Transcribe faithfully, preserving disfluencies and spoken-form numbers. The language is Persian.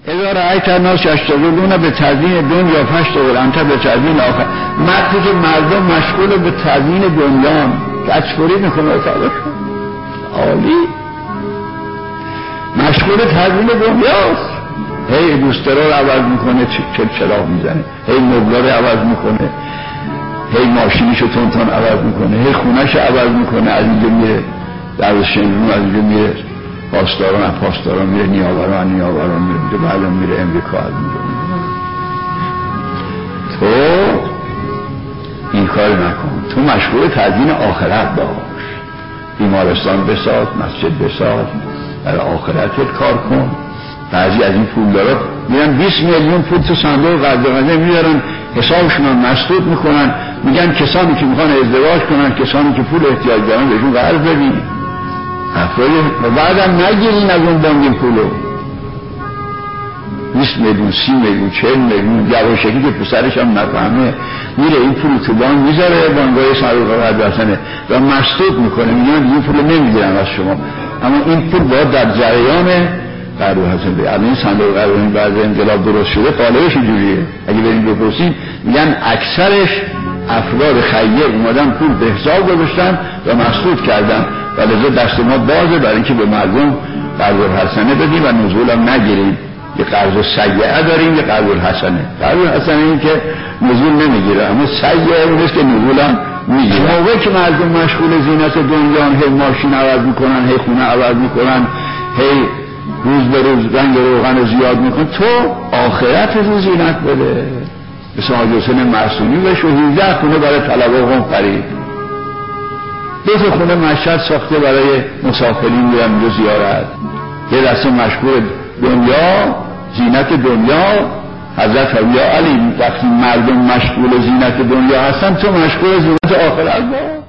اذا رأیت الناس یشتغلون به تزیین دنیا فاشتغل انت به تزیین آخرت. وقتی که مردم مشغول به تزیین دنیا کچفوری میکنه اتاقش عالی مشغول تزیین دنیاست، هی بوسترها رو عوض میکنه، چل چراغ میزنه، هی مبلا رو عوض میکنه، هی ماشینیشو تون تون عوض میکنه، هی خونهشو عوض میکنه، از اینجا میره در شنرون، از اینجا میره پاسداران از پاسداران میره نیاوران از نیاوران میره بعد میره امریکا از اینجا. تو این کار نکن، تو مشغول تزیین آخرت باش، بیمارستان بساز، مسجد بساز، برای آخرتت کار کن. بعضی از این پولدارا میرن بیست میلیون پول تو صندوق قرض قدیم میارن، حسابشون رو مسدود میکنن، میگن کسانی که میخوان ازدواج کنن، کسانی که پول احتیاج دارن بهشون قرض بدین، افرادی و بعدم نگیرین از اون بانک پولو. بیست میلیون، سی میلیون، چهل میلیون، یواشکی که پسرش هم نفهمه میره این پول تو بانک میذاره، بانکای صندوق قرض حسنه و مسدود میکنه، میگن این پول نمیگیرن از شما، اما این پول باید در جریان قرض حسن بده. الان این صندوق قرض این بعد انقلاب درست شده، قالبش اینجوریه. اگه بریم بپرسیم میگن اکثرش افراد خیر اومدن پول به حساب گذاشتن و مسدود کردن و لذا دست ما بازه برای اینکه به مردم قرض حسنه بدیم و نزول هم نگیریم. یه قرض سیئه داریم، یه قرض حسنه. قرض حسنه این که نزول نمیگیره، اما سیئه اون است که نزول هم میگیره. موقعی که مردم مشغول زینت دنیا، هی ماشین عوض میکنن، هی خونه عوض میکنن، هی روز به روز رنگ روغن زیاد میکن، تو آخرت رو زینت بده. مثل حاج حسین معصومی بشه هجده خونه برای طلبه قم خرید، دو تا خونه مشهد ساخته برای مسافرین میرن اونجا زیارت. یه دسته مشغول دنیا، زینت دنیا. حضرت علی وقتی مردم مشغول زینت دنیا هستن، تو مشغول زینت آخرت باش.